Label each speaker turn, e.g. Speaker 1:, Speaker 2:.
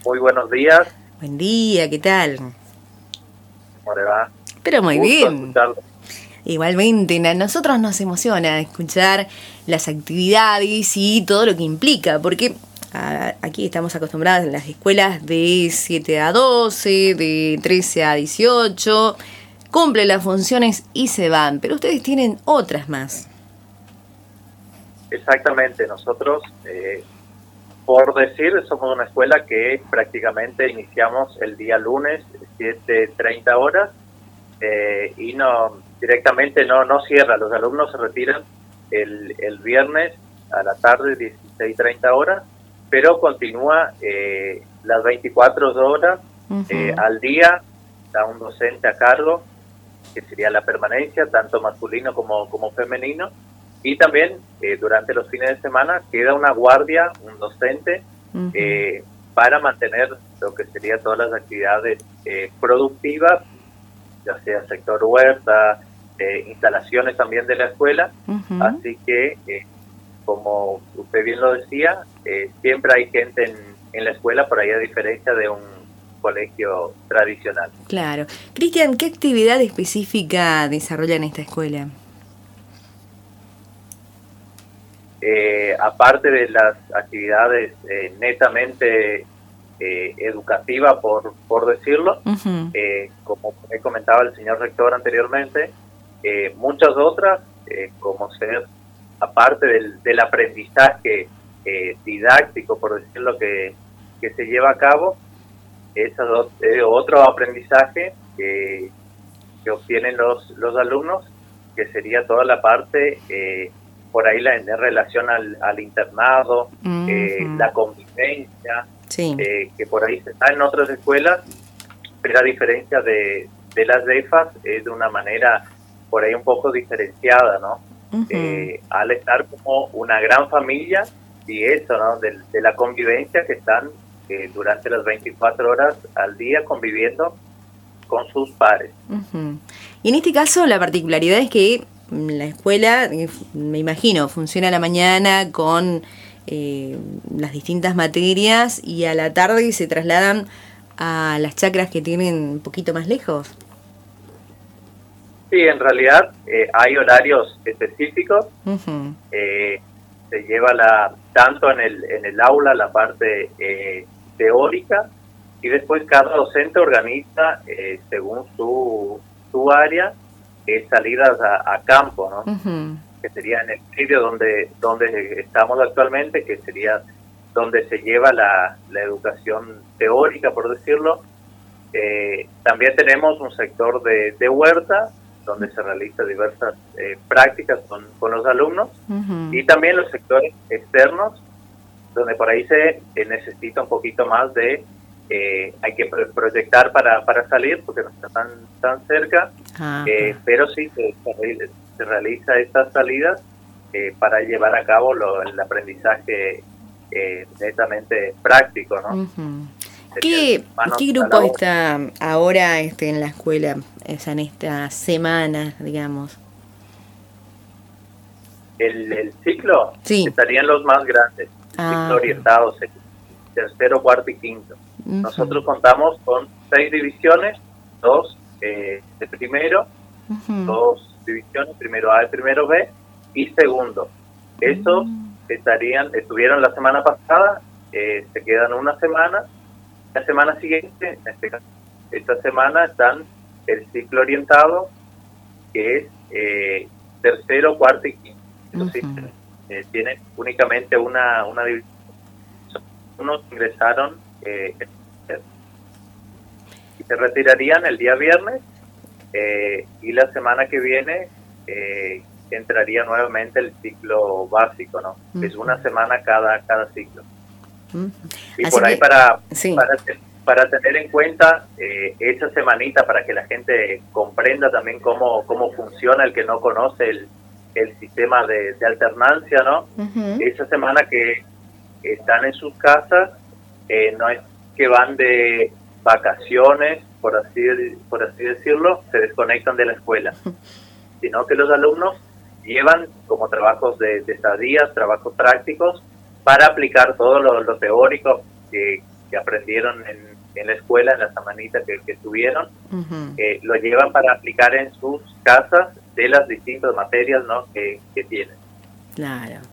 Speaker 1: Muy buenos días.
Speaker 2: Buen día, ¿qué tal?
Speaker 1: ¿Cómo le va?
Speaker 2: Pero muy
Speaker 1: Gusto
Speaker 2: bien.
Speaker 1: escucharlo.
Speaker 2: Igualmente, a nosotros nos emociona escuchar las actividades y todo lo que implica, porque aquí estamos acostumbrados en las escuelas de 7 a 12, de 13 a 18, cumplen las funciones y se van, pero ustedes tienen otras más.
Speaker 1: Exactamente, nosotros, por decir, somos una escuela que prácticamente iniciamos el día lunes, 7:30 horas, y no directamente no cierra. Los alumnos se retiran el viernes a la tarde, 16:30 horas, pero continúa las 24 horas al día. Está un docente a cargo, que sería la permanencia, tanto masculino como femenino, y también durante los fines de semana queda una guardia, un docente, para mantener lo que sería todas las actividades productivas, ya sea sector huerta, instalaciones también de la escuela. Así que, como usted bien lo decía, siempre hay gente en la escuela, por ahí a diferencia de un colegio tradicional.
Speaker 2: Claro. Cristian, ¿qué actividad específica desarrollan en esta escuela?
Speaker 1: Aparte de las actividades netamente educativas, por decirlo, como he comentado el señor rector anteriormente, muchas otras, como ser, aparte del aprendizaje didáctico, por decirlo, que se lleva a cabo, es otro aprendizaje que obtienen los alumnos, que sería toda la parte por ahí en relación al internado, la convivencia,
Speaker 2: sí.
Speaker 1: Que por ahí se está en otras escuelas, pero a diferencia de las DEFAS, es de una manera por ahí un poco diferenciada, ¿no? Al estar como una gran familia, y eso, ¿no? De la convivencia, que están durante las 24 horas al día conviviendo con sus pares.
Speaker 2: Y en este caso la particularidad es que la escuela, me imagino, funciona a la mañana con las distintas materias y a la tarde se trasladan a las chacras que tienen un poquito más lejos.
Speaker 1: Sí, en realidad hay horarios específicos. Se lleva tanto en el aula la parte teórica, y después cada docente organiza según su área salidas a campo, ¿no? Que sería en el sitio donde estamos actualmente, que sería donde se lleva la educación teórica, por decirlo. También tenemos un sector de huerta, donde se realizan diversas prácticas con los alumnos, y también los sectores externos, donde por ahí se necesita un poquito más de hay que proyectar para salir, porque no está tan cerca, pero sí se realiza estas salidas para llevar a cabo el aprendizaje netamente práctico, ¿no?
Speaker 2: ¿Qué grupo está ahora en la escuela, en esta semana, digamos?
Speaker 1: El ciclo,
Speaker 2: sí,
Speaker 1: estarían los más grandes, ciclo orientados, tercero, cuarto y quinto. Nosotros contamos con 6 divisiones, 2 de primero, 2 divisiones, primero A y primero B, y segundo. Estos estuvieron la semana pasada, se quedan una semana. La semana siguiente, esta semana, están el ciclo orientado, que es tercero, cuarto y quinto. Tienen únicamente una división. Unos ingresaron y se retirarían el día viernes, y la semana que viene entraría nuevamente el ciclo básico, ¿no? Es una semana cada ciclo. Y
Speaker 2: así
Speaker 1: por ahí
Speaker 2: sí,
Speaker 1: para tener en cuenta esa semanita, para que la gente comprenda también cómo funciona el que no conoce el sistema de alternancia, ¿no? Esa semana que están en sus casas, no es que van de vacaciones, por así decirlo, se desconectan de la escuela, sino que los alumnos llevan como trabajos de estadías, trabajos prácticos, para aplicar todo lo teórico que que aprendieron en la escuela, en la semanita que tuvieron, lo llevan para aplicar en sus casas de las distintas materias, ¿no?, que tienen.
Speaker 2: Claro.